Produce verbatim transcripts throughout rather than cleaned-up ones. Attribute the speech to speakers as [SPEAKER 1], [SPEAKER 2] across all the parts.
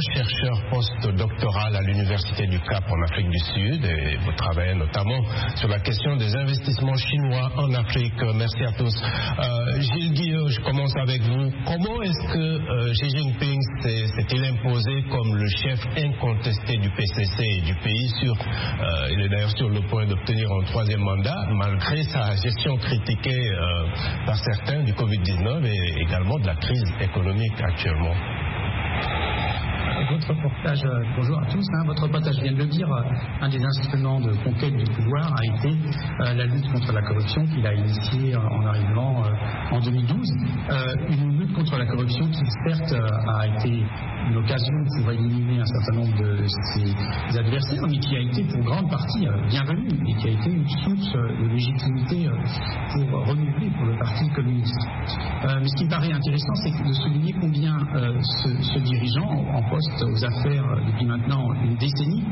[SPEAKER 1] chercheur post-doctoral à l'Université du Cap en Afrique du Sud et vous travaillez notamment sur la question des investissements chinois en Afrique. Merci à tous. Euh, Gilles Guilleux, je commence avec vous. Comment est-ce que euh, Xi Jinping s'est-il imposé comme le chef incontesté du P C C et du pays sur, euh, il est d'ailleurs sur le point d'obtenir un troisième mandat, malgré sa gestion critiquée euh, par certains du covid dix-neuf et également de la crise économique actuellement?
[SPEAKER 2] Votre reportage, bonjour à tous, hein, votre reportage vient de le dire, un des instruments de conquête du pouvoir a été euh, la lutte contre la corruption qu'il a initiée euh, en arrivant euh, en deux mille douze. Euh, une lutte contre la corruption qui certes euh, a été une occasion pour éliminer un certain nombre de ses adversaires, mais qui a été pour grande partie euh, bienvenue et qui a été une source de légitimité euh, pour renouveler pour le Parti communiste. Euh, mais ce qui me paraît intéressant, c'est de souligner combien euh, ce, ce dirigeant en poste aux affaires depuis maintenant une décennie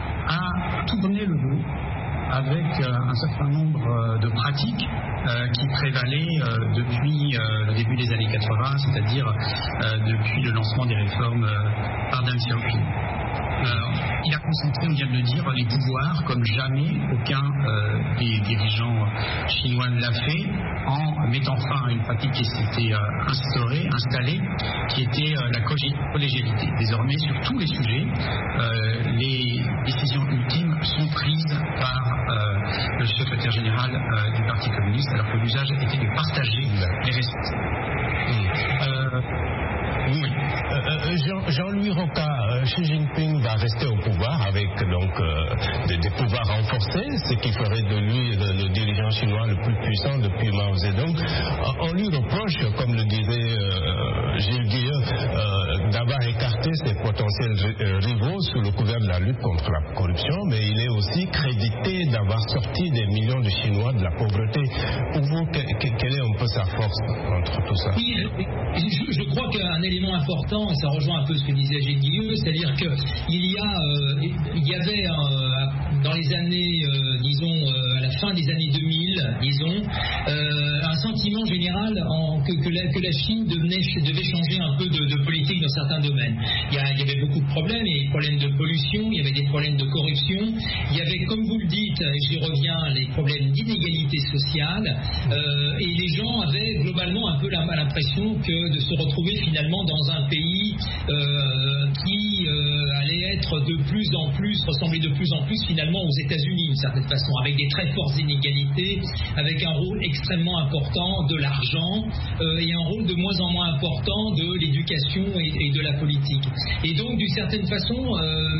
[SPEAKER 2] a tourné le dos avec euh, un certain nombre euh, de pratiques euh, qui prévalaient euh, depuis euh, le début des années quatre-vingts, c'est-à-dire euh, depuis le lancement des réformes euh, par Deng Xiaoping. Alors, il a concentré, on vient de le dire, les pouvoirs comme jamais aucun euh, des dirigeants chinois ne l'a fait, en mettant fin à une pratique qui s'était euh, instaurée, installée, qui était euh, la collégialité. Désormais, sur tous les sujets, euh, les décisions ultimes sont prises par euh, le secrétaire général euh, du Parti communiste, alors que l'usage était de partager les responsabilités. Euh,
[SPEAKER 1] Oui. Euh, Jean, Jean-Louis Roca, euh, Xi Jinping va rester au pouvoir avec donc euh, des, des pouvoirs renforcés, ce qui ferait de lui le, le dirigeant chinois le plus puissant depuis Mao Zedong. On lui reproche, comme le disait euh, Gilles Guilleux, euh, d'avoir écarté ses potentiels rivaux sous le couvert de la lutte contre la corruption, mais il est aussi crédité d'avoir sorti des millions de Chinois de la pauvreté. Pour vous, que, que, quelle est un peu sa force entre tout ça?
[SPEAKER 3] Oui, je, je crois qu'un élément important, et ça rejoint un peu ce que disait Gilles Guilleux, c'est-à-dire qu'il y a, euh, il y avait euh, dans les années, euh, disons, euh, à la fin des années deux mille, disons, euh, un sentiment général en, que, que, la, que la Chine devenait, devait changer un peu de, de politique dans certains domaines. Il y, a, il y avait beaucoup de problèmes, il y avait des problèmes de pollution, il y avait des problèmes de corruption, il y avait, comme vous le dites, et j'y reviens, les problèmes d'inégalité sociale, euh, et les gens avaient globalement un peu l'impression que de se retrouver finalement dans un pays euh, qui euh, allait être de plus en plus, ressembler de plus en plus finalement aux États-Unis d'une certaine façon, avec des très fortes inégalités, avec un rôle extrêmement important de l'argent euh, et un rôle de moins en moins important de l'éducation et, et de la politique. Et donc d'une certaine façon, euh,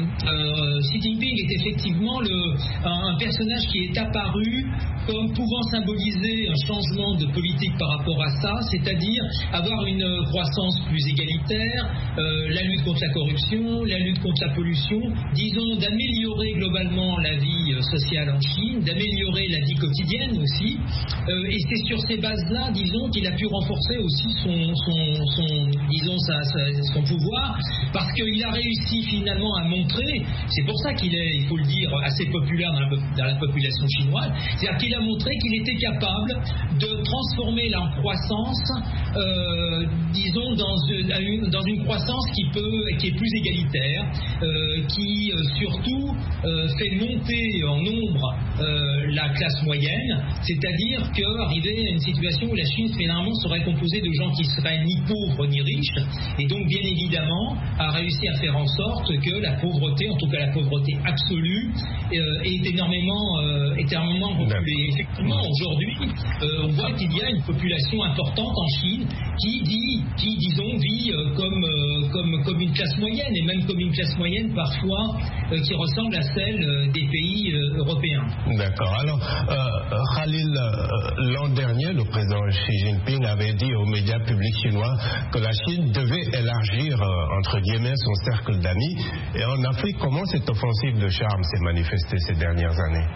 [SPEAKER 3] euh, Xi Jinping est effectivement le, un, un personnage qui est apparu comme pouvant symboliser un changement de politique par rapport à ça, c'est-à-dire avoir une croissance plus égalitaire, euh, la lutte contre la corruption, la lutte contre la pollution, disons d'améliorer globalement la vie euh, sociale en Chine, d'améliorer la vie quotidienne aussi, euh, et c'est sur ces bases-là, disons, qu'il a pu renforcer aussi son, son, son disons, sa, sa, son pouvoir, parce qu'il a réussi finalement à montrer, c'est pour ça qu'il est, il faut le dire, assez populaire dans la, dans la population chinoise, c'est-à-dire qu'il a montré qu'il était capable de transformer la croissance, euh, disons, dans une, dans une croissance qui peut, qui est plus égalitaire, euh, qui euh, surtout euh, fait monter en nombre euh, la classe moyenne, c'est-à-dire qu'arriver à une situation où la Chine finalement serait composée de gens qui seraient ni pauvres ni riches, et donc bien évidemment a réussi à faire en sorte que la pauvreté, en tout cas la pauvreté absolue, euh, est énormément, euh, est énormément reculée. Effectivement, aujourd'hui, euh, on voit qu'il y a une population importante en Chine qui dit, qui disons, vit euh, comme, euh, comme, comme une classe moyenne, et même comme une classe moyenne parfois euh, qui ressemble à celle euh, des pays euh, européens.
[SPEAKER 1] D'accord. Alors, euh, Khalil, euh, l'an dernier, le président Xi Jinping avait dit aux médias publics chinois que la Chine devait élargir, euh, entre guillemets, son cercle d'amis. Et en Afrique, comment cette offensive de charme s'est manifestée ces dernières années?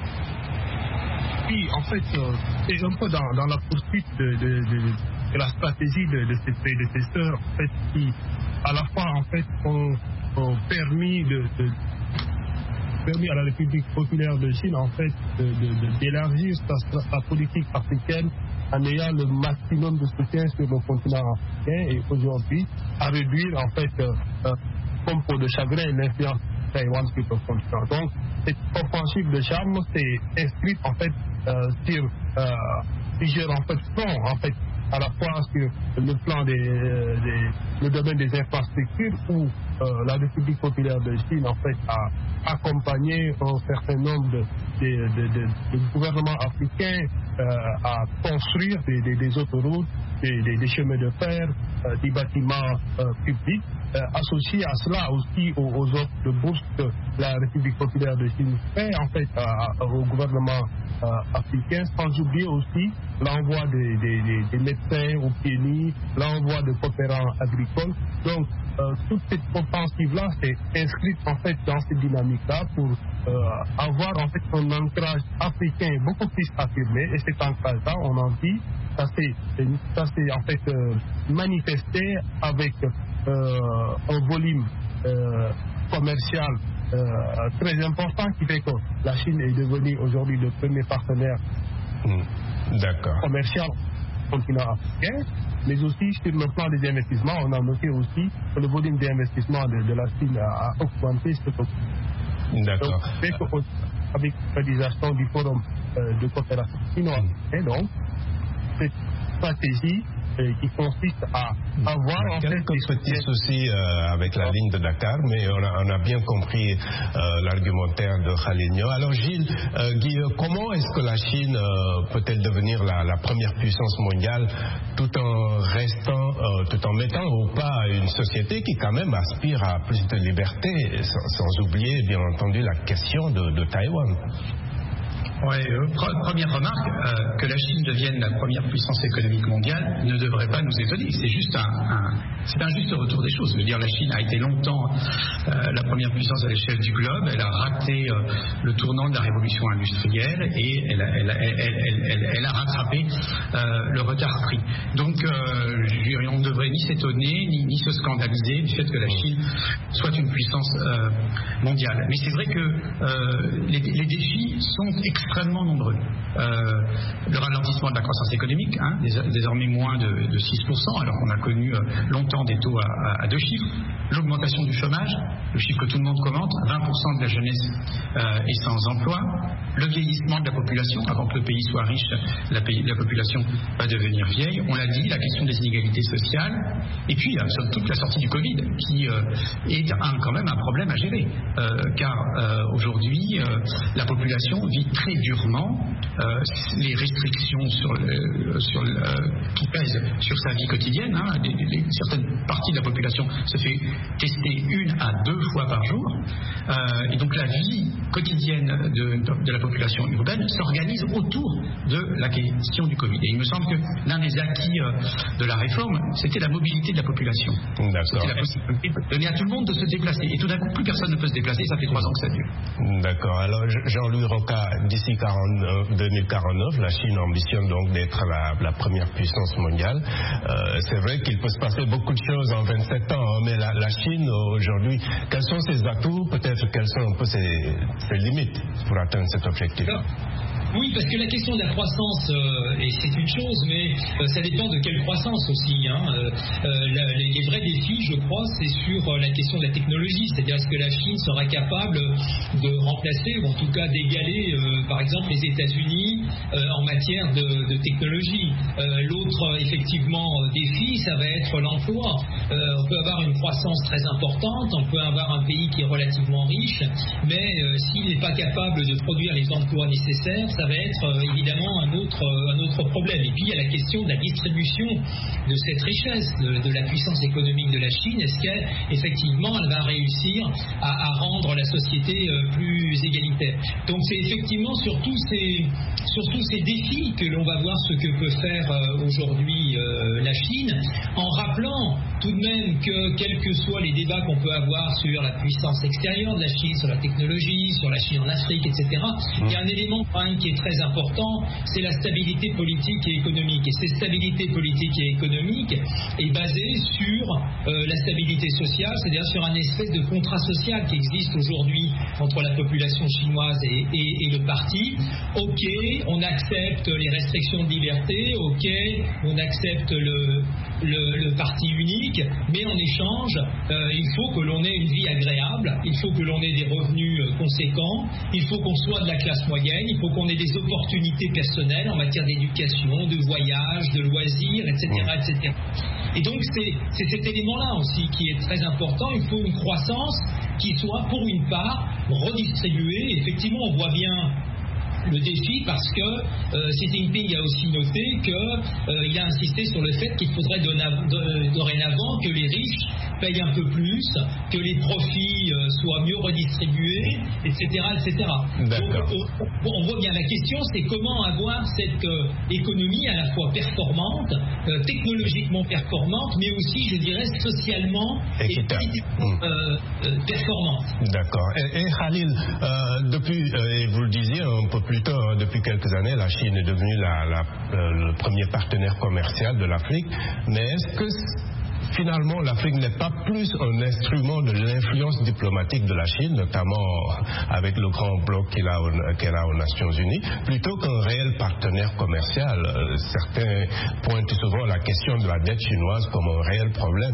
[SPEAKER 4] Oui, en fait, euh, c'est un peu dans, dans la poursuite de, de, de, de la stratégie de, de ses prédécesseurs, en fait, qui, à la fois, en fait, ont, ont permis de, de permis à la République populaire de Chine, en fait, de, de, de, d'élargir sa, sa politique africaine en ayant le maximum de soutien sur le continent africain et aujourd'hui à réduire, en fait, euh, comme peau de chagrin l'influence de Taïwan sur le continent. Donc, cette offensive de charme s'est inscrite en fait euh, sur euh, plusieurs en fait, fronts, en fait, à la fois sur le plan des, des le domaine des infrastructures où euh, la République populaire de Chine en fait a accompagné un certain nombre de, de, de, de, de gouvernements africains euh, à construire des, des, des autoroutes, des, des, des chemins de fer, euh, des bâtiments euh, publics. Euh, associé à cela aussi aux, aux offres de bourse que la République populaire de Chine fait en fait à, à, au gouvernement euh, africain, sans oublier aussi l'envoi des, des, des, des médecins au P M I, l'envoi de coopérants agricoles. Donc euh, toute cette offensive-là s'est inscrite en fait dans cette dynamique-là pour euh, avoir en fait un ancrage africain beaucoup plus affirmé, et cet ancrage-là, on en dit, ça s'est, ça s'est en fait euh, manifesté avec Euh, un volume euh, commercial euh, très important qui fait que la Chine est devenue aujourd'hui le premier partenaire
[SPEAKER 1] mmh.
[SPEAKER 4] commercial du continent africain, mais aussi sur le plan des investissements, on a noté aussi que le volume d'investissement de, de la Chine a, a augmenté ce côté.
[SPEAKER 1] D'accord.
[SPEAKER 4] Donc, avec l'organisation du forum euh, de coopération chinois-africaine, donc cette stratégie qui consiste à avoir en fait
[SPEAKER 1] quelques petits soucis euh, avec la ligne de Dakar, mais on a, on a bien compris euh, l'argumentaire de Khaligno. Alors Gilles, euh, Guy, comment est-ce que la Chine euh, peut-elle devenir la, la première puissance mondiale tout en restant, euh, tout en mettant au pas une société qui quand même aspire à plus de liberté, sans, sans oublier bien entendu la question de, de Taïwan?
[SPEAKER 2] Ouais, euh, pre- première remarque, euh, que la Chine devienne la première puissance économique mondiale ne devrait pas nous étonner. C'est juste un, un, c'est un juste retour des choses. Je veux dire, la Chine a été longtemps euh, la première puissance à l'échelle du globe. Elle a raté euh, le tournant de la révolution industrielle et elle a, elle a, elle, elle, elle, elle a rattrapé euh, le retard pris. Donc, euh, on ne devrait ni s'étonner ni, ni se scandaliser du fait que la Chine soit une puissance euh, mondiale. Mais c'est vrai que euh, les, les défis sont extrêmement extrêmement nombreux. Euh, le ralentissement de la croissance économique, hein, désormais moins de, de six pour cent, alors qu'on a connu euh, longtemps des taux à, à, à deux chiffres. L'augmentation du chômage, le chiffre que tout le monde commente, vingt pour cent de la jeunesse euh, est sans emploi. Le vieillissement de la population, avant que le pays soit riche, la, pays, la population va devenir vieille. On l'a dit, la question des inégalités sociales. Et puis, euh, surtout la sortie du Covid, qui euh, est un, quand même un problème à gérer. Euh, car euh, aujourd'hui, euh, la population vit très durement euh, les restrictions sur le, sur le, qui pèsent sur sa vie quotidienne. Hein. Les, les, certaines parties de la population se fait tester une à deux fois par jour. Euh, et donc la vie quotidienne de, de, de la population urbaine s'organise autour de la question du Covid. Et il me semble que l'un des acquis euh, de la réforme, c'était la mobilité de la population.
[SPEAKER 1] D'accord.
[SPEAKER 2] C'était la possibilité de donner à tout le monde de se déplacer. Et tout d'un coup, plus personne ne peut se déplacer. Ça fait trois ans que ça dure.
[SPEAKER 1] D'accord. Alors Jean-Louis Rocca, d'ici deux mille quarante-neuf, la Chine ambitionne donc d'être la, la première puissance mondiale. Euh, c'est vrai qu'il peut se passer beaucoup de choses en vingt-sept ans, hein, mais la, la Chine aujourd'hui, quels sont ses atouts, peut-être quelles sont un peu ses, ses limites pour atteindre cet objectif?
[SPEAKER 3] Oui, parce que la question de la croissance, euh, et c'est une chose, mais euh, ça dépend de quelle croissance aussi. Hein. Euh, la, les, les vrais défis, je crois, c'est sur euh, la question de la technologie. C'est-à-dire, est-ce que la Chine sera capable de remplacer, ou en tout cas d'égaler, euh, par exemple, les États-Unis euh, en matière de, de technologie. Euh, l'autre, effectivement, défi, ça va être l'emploi. Euh, on peut avoir une croissance très importante, on peut avoir un pays qui est relativement riche, mais euh, s'il n'est pas capable de produire les emplois nécessaires, ça va être euh, évidemment un autre, euh, un autre problème. Et puis il y a la question de la distribution de cette richesse, de, de la puissance économique de la Chine. Est-ce qu'effectivement elle va réussir à, à rendre la société euh, plus égalitaire? Donc c'est effectivement sur tous ces, sur tous ces défis que l'on va voir ce que peut faire euh, aujourd'hui euh, la Chine, en rappelant tout de même que quels que soient les débats qu'on peut avoir sur la puissance extérieure de la Chine, sur la technologie, sur la Chine en Afrique, et cetera, il y a un élément quand même qui est très important, c'est la stabilité politique et économique. Et cette stabilité politique et économique est basée sur euh, la stabilité sociale, c'est-à-dire sur un espèce de contrat social qui existe aujourd'hui entre la population chinoise et, et, et le parti. Ok, on accepte les restrictions de liberté, ok, on accepte le, le, le parti unique, économique, mais en échange, euh, il faut que l'on ait une vie agréable, il faut que l'on ait des revenus euh, conséquents, il faut qu'on soit de la classe moyenne, il faut qu'on ait des opportunités personnelles en matière d'éducation, de voyage, de loisirs, et cetera, et cetera. Et donc c'est, c'est cet élément-là aussi qui est très important. Il faut une croissance qui soit pour une part redistribuée. Effectivement, on voit bien le défi parce que euh, Xi Jinping a aussi noté qu'il euh, a insisté sur le fait qu'il faudrait dona- de, dorénavant que les riches payent un peu plus, que les profits euh, soient mieux redistribués, et cetera, et cetera. Donc, on, on voit bien la question, c'est comment avoir cette euh, économie à la fois performante, euh, technologiquement performante, mais aussi, je dirais, socialement et politiquement euh, euh, performante.
[SPEAKER 1] D'accord. Et, et Khalil, euh, depuis, euh, et vous le disiez un peu plus tôt, hein, depuis quelques années, la Chine est devenue la, la, euh, le premier partenaire commercial de l'Afrique, mais est-ce que finalement, l'Afrique n'est pas plus un instrument de l'influence diplomatique de la Chine, notamment avec le grand bloc qu'elle a, qu'elle a aux Nations Unies, plutôt qu'un réel partenaire commercial? Certains pointent souvent la question de la dette chinoise comme un réel problème.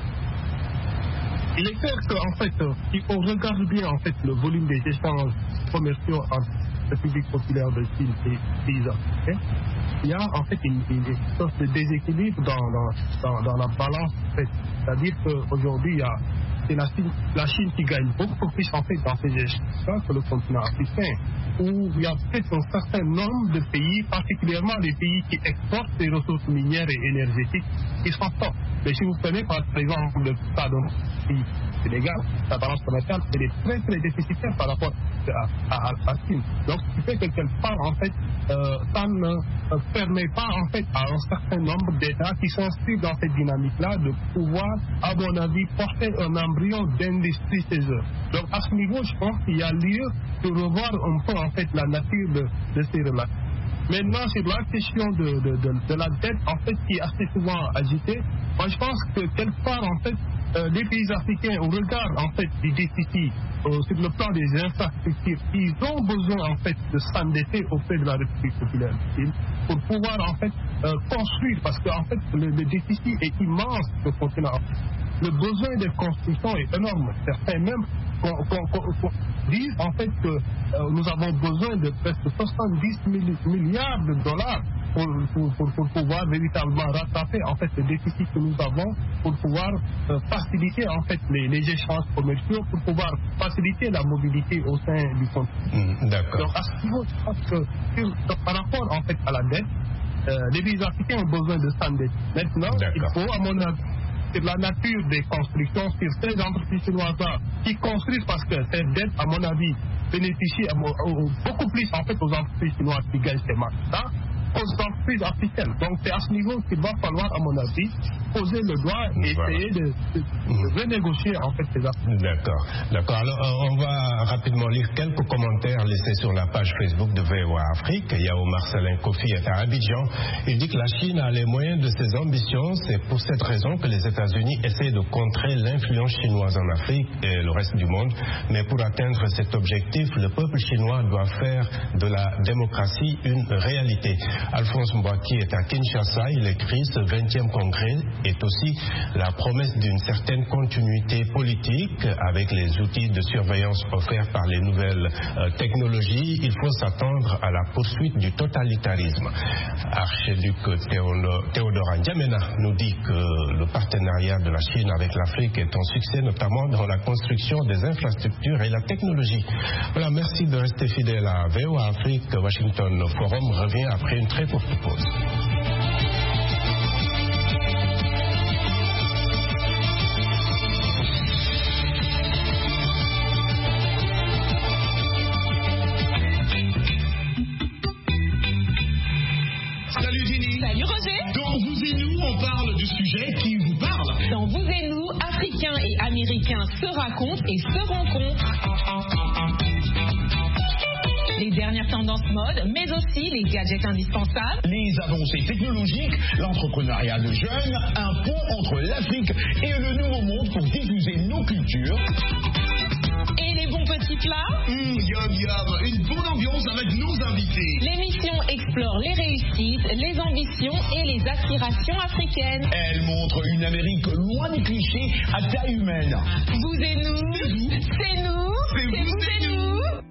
[SPEAKER 4] Il est clair qu'en fait, si on regarde bien en fait, le volume des échanges commerciaux entre la République populaire de Chine et les pays africains, il y a en fait une, une sorte de déséquilibre dans, dans, dans, dans la balance. En fait. C'est-à-dire qu'aujourd'hui, il y a, c'est la Chine, la Chine qui gagne beaucoup plus en fait, dans ces échanges que le continent africain, où il y a peut-être un certain nombre de pays, particulièrement les pays qui exportent des ressources minières et énergétiques, qui sont forts. Mais si vous prenez par exemple le cas d'un pays sénégal, la balance commerciale, elle est très très déficitaire par rapport à, à, à la Chine. Donc, ce qui fait que quelque part, en fait, euh, ça ne euh, permet pas, en fait, à un certain nombre d'États qui s'inscrivent dans cette dynamique-là de pouvoir, à mon avis, porter un embryon d'industrie chez eux. Donc, à ce niveau, je pense qu'il y a lieu de revoir un peu, en fait, la nature de, de ces relations. Maintenant, sur la question de, de, de, de la dette, en fait, qui est assez souvent agitée, moi, je pense que quelque part, en fait, euh, les pays africains, au regard, en fait, des déficits euh, sur le plan des infrastructures, ils ont besoin, en fait, de s'endetter auprès de la République populaire de Chine pour pouvoir, en fait, euh, construire, parce qu'en fait, le, le déficit est immense sur le continent africain. Le besoin de construction est énorme. Certains même qu'on, qu'on, qu'on, qu'on disent en fait que euh, nous avons besoin de presque soixante-dix milliards de dollars pour, pour, pour, pour pouvoir véritablement rattraper en fait le déficit que nous avons, pour pouvoir euh, faciliter en fait les, les échanges commerciaux, pour pouvoir faciliter la mobilité au sein du continent.
[SPEAKER 1] Mmh, d'accord.
[SPEAKER 4] Donc à ce niveau, je pense que sur, par rapport en fait à la dette, euh, les pays africains ont besoin de s'endetter. Maintenant, d'accord. Il faut à mon avis sur la nature des constructions, sur ces entreprises chinoises-là qui construisent, parce que cette dette, à mon avis, bénéficie à, à, à, beaucoup plus en fait aux entreprises chinoises qui gagnent ces marchés-là, aux entreprises africaines. Donc c'est à ce niveau qu'il va falloir, à mon avis, poser le doigt et voilà. essayer de, de, de renégocier en fait ces affaires.
[SPEAKER 1] D'accord, d'accord. Alors on va rapidement lire quelques commentaires laissés sur la page Facebook de V O A Afrique. Il y a Omar Salin Kofi est à Abidjan. Il dit que la Chine a les moyens de ses ambitions. C'est pour cette raison que les États-Unis essaient de contrer l'influence chinoise en Afrique et le reste du monde. Mais pour atteindre cet objectif, le peuple chinois doit faire de la démocratie une réalité. Alphonse Mbouaki est à Kinshasa. Il écrit: ce vingtième congrès est aussi la promesse d'une certaine continuité politique avec les outils de surveillance offerts par les nouvelles euh, technologies. Il faut s'attendre à la poursuite du totalitarisme. Archiduc Théodore N'Djamena nous dit que le partenariat de la Chine avec l'Afrique est un succès, notamment dans la construction des infrastructures et la technologie. Voilà, merci de rester fidèle à V O A Afrique. Washington Forum revient après une très courte pause.
[SPEAKER 5] Salut Jenny.
[SPEAKER 6] Salut Roger.
[SPEAKER 5] Dans Vous et Nous, on parle du sujet qui vous parle.
[SPEAKER 6] Dans Vous et Nous, Africains et Américains se racontent et se rencontrent. Les dernières tendances mode, mais aussi les gadgets indispensables.
[SPEAKER 5] Les avancées technologiques, l'entrepreneuriat de jeunes, un pont entre l'Afrique et le Nouveau Monde pour diffuser nos cultures.
[SPEAKER 6] Et les bons petits plats.
[SPEAKER 5] Mmh, yum yum, une bonne ambiance avec nos invités.
[SPEAKER 6] L'émission explore les réussites, les ambitions et les aspirations africaines.
[SPEAKER 5] Elle montre une Amérique loin des clichés à taille humaine.
[SPEAKER 6] Vous et nous, c'est nous, c'est vous et nous.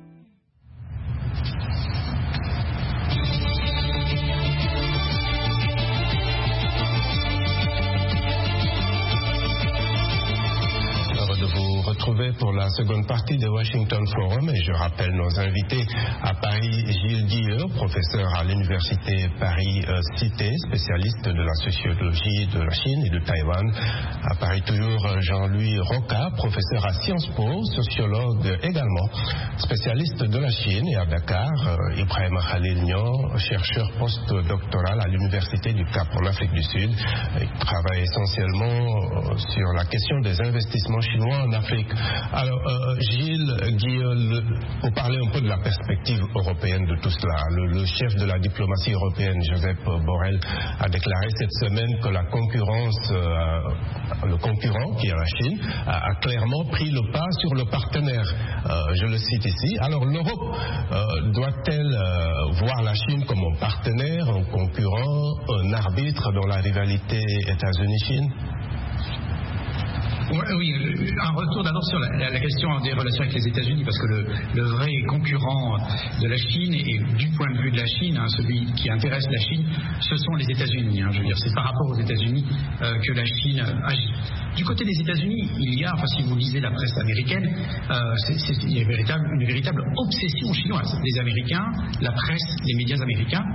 [SPEAKER 1] Retrouvé pour la seconde partie de Washington Forum, et je rappelle nos invités à Paris, Gilles Guilleux, professeur à l'université Paris-Cité, spécialiste de la sociologie de la Chine et de Taïwan. À Paris toujours, Jean-Louis Roca, professeur à Sciences Po, sociologue également, spécialiste de la Chine. Et à Dakar, Ibrahim Khalil Niang, chercheur postdoctoral à l'université du Cap en Afrique du Sud. Il travaille essentiellement sur la question des investissements chinois en Afrique. Alors, euh, Gilles Guilleux, pour parler un peu de la perspective européenne de tout cela, le, le chef de la diplomatie européenne, Joseph Borrell, a déclaré cette semaine que la concurrence, euh, le concurrent, qui est la Chine, a, a clairement pris le pas sur le partenaire. Euh, je le cite ici. Alors, l'Europe euh, doit-elle euh, voir la Chine comme un partenaire, un concurrent, un arbitre dans la rivalité États-Unis-Chine ?
[SPEAKER 2] Oui, un retour d'abord sur la, la question des relations avec les États-Unis, parce que le, le vrai concurrent de la Chine, et du point de vue de la Chine, hein, celui qui intéresse la Chine, ce sont les États-Unis. Hein, je veux dire, c'est par rapport aux États-Unis euh, que la Chine agit. Du côté des États-Unis, il y a, enfin, si vous lisez la presse américaine, euh, c'est, c'est, il y a une véritable, une véritable obsession chinoise. Les Américains, la presse, les médias américains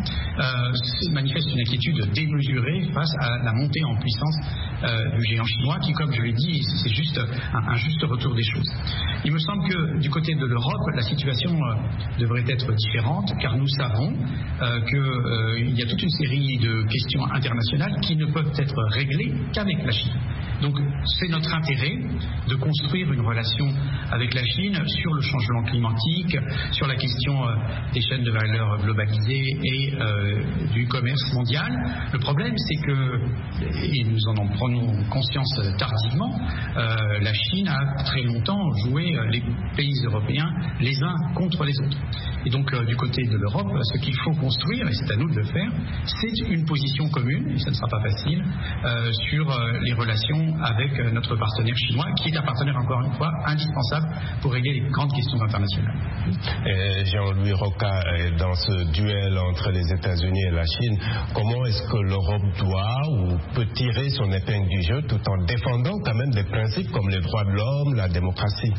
[SPEAKER 2] euh, manifestent une inquiétude démesurée face à la montée en puissance euh, du géant chinois, qui, comme je l'ai dit, c'est juste un, un juste retour des choses. Il me semble que du côté de l'Europe, la situation euh, devrait être différente, car nous savons euh, qu'il euh, y a toute une série de questions internationales qui ne peuvent être réglées qu'avec la Chine. Donc c'est notre intérêt de construire une relation avec la Chine sur le changement climatique, sur la question euh, des chaînes de valeur globalisées et euh, du commerce mondial. Le problème, c'est que, et nous en prenons conscience tardivement, euh, la Chine a très longtemps joué euh, les pays européens les uns contre les autres. Et donc euh, du côté de l'Europe, ce qu'il faut construire, et c'est à nous de le faire, c'est une position commune, et ça ne sera pas facile, euh, sur euh, les relations avec euh, notre partenaire chinois, qui est un partenaire, encore une fois, indispensable pour régler les grandes questions internationales.
[SPEAKER 1] Et Jean-Louis Roca, dans ce duel entre les États-Unis et la Chine, comment est-ce que l'Europe doit ou peut tirer son épingle du jeu tout en défendant quand même des principes comme les droits de l'homme, la démocratie?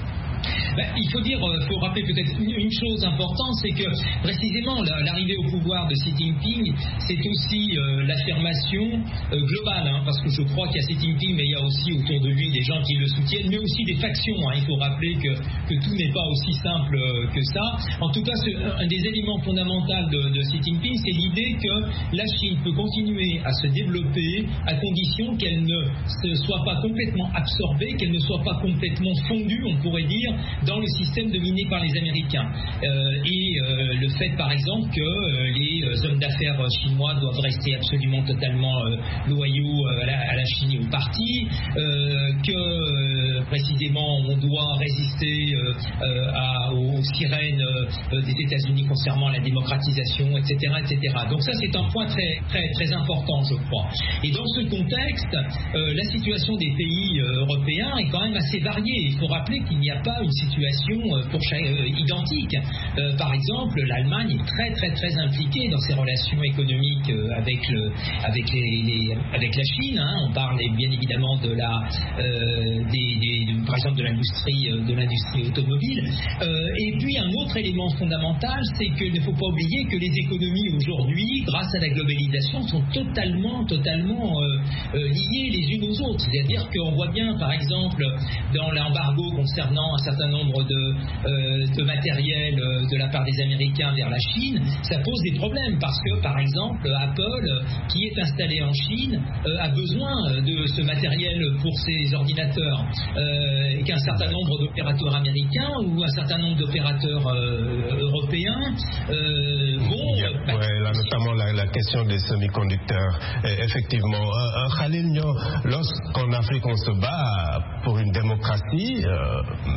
[SPEAKER 3] Ben, il faut dire, il faut rappeler peut-être une, une chose importante, c'est que précisément la, l'arrivée au pouvoir de Xi Jinping, c'est aussi euh, l'affirmation euh, globale, hein, parce que je crois qu'il y a Xi Jinping, mais il y a aussi autour de lui des gens qui le soutiennent, mais aussi des factions. Hein. Il faut rappeler que, que tout n'est pas aussi simple euh, que ça. En tout cas, ce, un des éléments fondamentaux de, de Xi Jinping, c'est l'idée que la Chine peut continuer à se développer à condition qu'elle ne se soit pas complètement absorbée, qu'elle ne soit pas complètement fondue, on pourrait dire, dans le système dominé par les Américains. Euh, et euh, le fait, par exemple, que euh, les euh, hommes d'affaires chinois doivent rester absolument totalement euh, loyaux euh, à, la, à la Chine et au parti, euh, que euh, précisément on doit résister euh, euh, à, aux sirènes euh, des États-Unis concernant la démocratisation, et cetera, et cetera. Donc ça, c'est un point très, très, très important, je crois. Et dans ce contexte, euh, la situation des pays euh, européens est quand même assez variée. Il faut rappeler qu'il n'y a pas une situation euh, pour chaque, euh, identique. Euh, par exemple, l'Allemagne est très très très impliquée dans ses relations économiques euh, avec, le, avec, les, les, avec la Chine. Hein. On parle bien évidemment de la, euh, des, des, par exemple de l'industrie, euh, de l'industrie automobile. Euh, et puis un autre élément fondamental, c'est qu'il ne faut pas oublier que les économies aujourd'hui, grâce à la globalisation, sont totalement totalement euh, euh, liées les unes aux autres. C'est-à-dire qu'on voit bien, par exemple, dans l'embargo concernant un certain nombre de, euh, de matériel euh, de la part des Américains vers la Chine, ça pose des problèmes parce que, par exemple, Apple, qui est installé en Chine, euh, a besoin de ce matériel pour ses ordinateurs, euh, et qu'un certain nombre d'opérateurs américains ou un certain nombre d'opérateurs euh, européens euh, vont...
[SPEAKER 1] Yeah, bah, ouais, là, notamment la, la question des semi-conducteurs. Et effectivement, euh, euh, Khalil Niang, lorsqu'en Afrique on se bat pour une démocratie, euh, mais on vote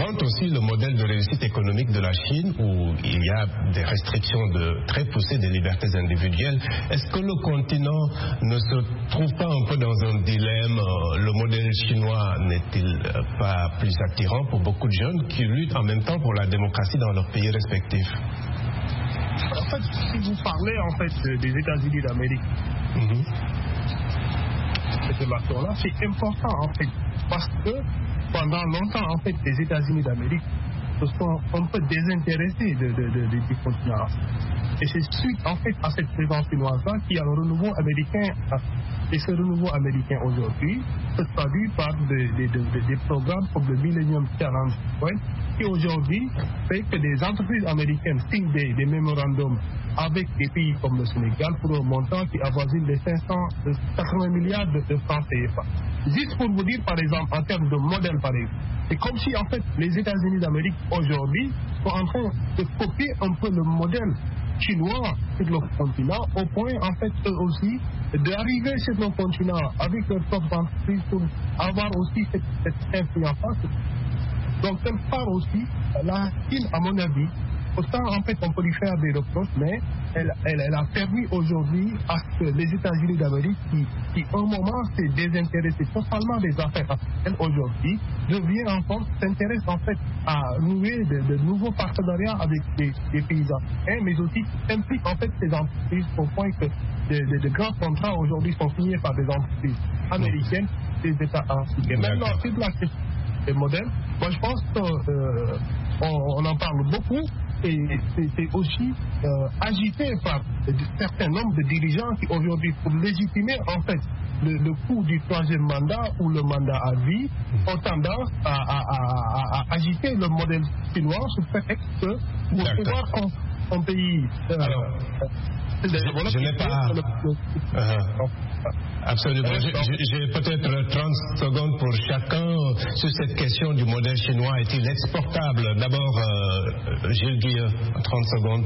[SPEAKER 1] confronte aussi le modèle de réussite économique de la Chine où il y a des restrictions de, très poussées des libertés individuelles. Est-ce que le continent ne se trouve pas un peu dans un dilemme? Le modèle chinois n'est-il pas plus attirant pour beaucoup de jeunes qui luttent en même temps pour la démocratie dans leurs pays respectifs?
[SPEAKER 4] En fait, si vous parlez en fait des États-Unis d'Amérique, mm-hmm. cette relation-là, c'est important en fait, parce que pendant longtemps en fait, les États-Unis d'Amérique se sont un peu désintéressés de, de, de, de, du continent. Et c'est suite en fait à cette présence chinoise-là qu'il y a le renouveau américain. Et ce renouveau américain aujourd'hui se traduit par des, des, des, des programmes comme le Millennium Challenge qui aujourd'hui fait que des entreprises américaines signent des, des mémorandums avec des pays comme le Sénégal pour un montant qui avoisine les cinq cent quatre-vingts milliards de, de francs C F A. Juste pour vous dire par exemple en termes de modèle par exemple, c'est comme si en fait les États-Unis d'Amérique aujourd'hui sont en train de copier un peu le modèle chinois sur le continent, au point en fait eux aussi d'arriver sur le continent avec leurs propres entreprises pour avoir aussi cette, cette influence. Donc quelque part aussi, la Chine à mon avis, autant en fait on peut lui faire des reproches, mais elle, elle, elle a permis aujourd'hui à ce que les États-Unis d'Amérique qui, qui un moment s'est désintéressé totalement des affaires africaines, aujourd'hui devient en fait, s'intéresse en fait à nouer de, de nouveaux partenariats avec des, des pays africains, mais aussi implique en fait ces entreprises au point que de, de, de grands contrats aujourd'hui sont signés par des entreprises américaines, des États africains. Maintenant, c'est la question des modèles. Moi, je pense qu'on euh, en parle beaucoup. Et c'est aussi euh, agité par un certain nombre de dirigeants qui aujourd'hui, pour légitimer en fait le, le coût du troisième mandat ou le mandat à vie, ont tendance à, à, à, à agiter le modèle chinois sous prétexte que pour pouvoir un, un pays euh,
[SPEAKER 1] Alors, je, je n'ai pas euh, absolument j'ai peut-être trente secondes pour chacun sur cette question du modèle chinois. Est-il exportable? D'abord euh, Gilles Guilleux, trente secondes.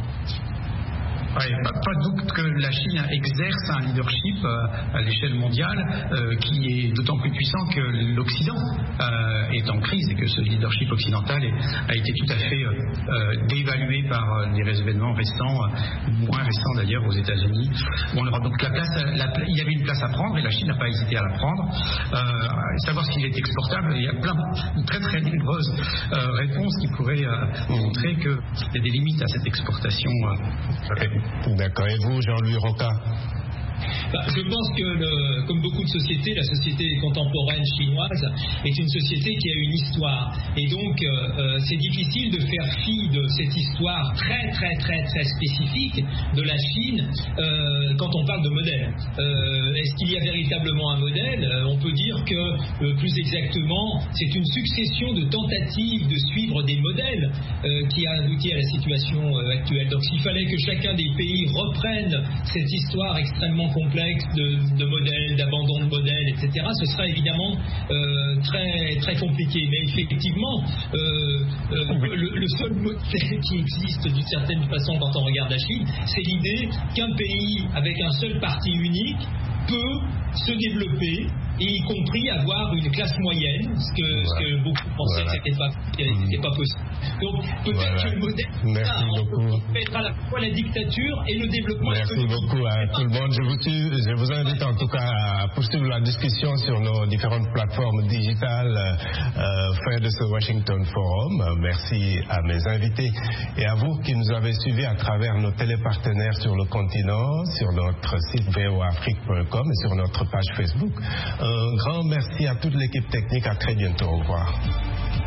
[SPEAKER 2] Oui, pas, pas de doute que la Chine exerce un leadership euh, à l'échelle mondiale euh, qui est d'autant plus puissant que l'Occident euh, est en crise et que ce leadership occidental est, a été tout à fait euh, dévalué par euh, des événements récents, euh, moins récents d'ailleurs aux États-Unis. Bon, donc la place, la, il y avait une place à prendre et la Chine n'a pas hésité à la prendre. Euh, savoir s'il est exportable, il y a plein, une très très nombreuses euh, réponses qui pourraient euh, montrer qu'il y a des limites à cette exportation. Euh,
[SPEAKER 1] D'accord. Et vous, Jean-Louis Roca?
[SPEAKER 3] Bah, je pense que, le, comme beaucoup de sociétés, la société contemporaine chinoise est une société qui a une histoire. Et donc, euh, euh, c'est difficile de faire fi de cette histoire très, très, très, très spécifique de la Chine euh, quand on parle de modèle. Euh, est-ce qu'il y a véritablement un modèle? euh, On peut dire que, euh, plus exactement, c'est une succession de tentatives de suivre des modèles euh, qui a abouti à la situation euh, actuelle. Donc, s'il fallait que chacun des pays reprenne cette histoire extrêmement complexe de, de modèles, d'abandon de modèles, et cetera, ce sera évidemment euh, très, très compliqué. Mais effectivement, euh, euh, le, le seul modèle qui existe d'une certaine façon quand on regarde la Chine, c'est l'idée qu'un pays avec un seul parti unique peut se développer et y compris avoir une classe moyenne, ce que, voilà. ce que beaucoup pensaient voilà. que c'était pas, c'était pas possible. Donc peut-être voilà. que le modèle,
[SPEAKER 1] Merci
[SPEAKER 3] ça,
[SPEAKER 1] beaucoup.
[SPEAKER 3] on peut être à la fois la dictature et le développement.
[SPEAKER 1] Merci
[SPEAKER 3] économique.
[SPEAKER 1] beaucoup à tout le monde. Je vous, je vous invite en tout cas à poursuivre la discussion sur nos différentes plateformes digitales euh, faites de ce Washington Forum. Merci à mes invités et à vous qui nous avez suivis à travers nos télépartenaires sur le continent, sur notre site v o afrique point com et sur notre page Facebook. Un grand merci à toute l'équipe technique. À très bientôt. Au revoir.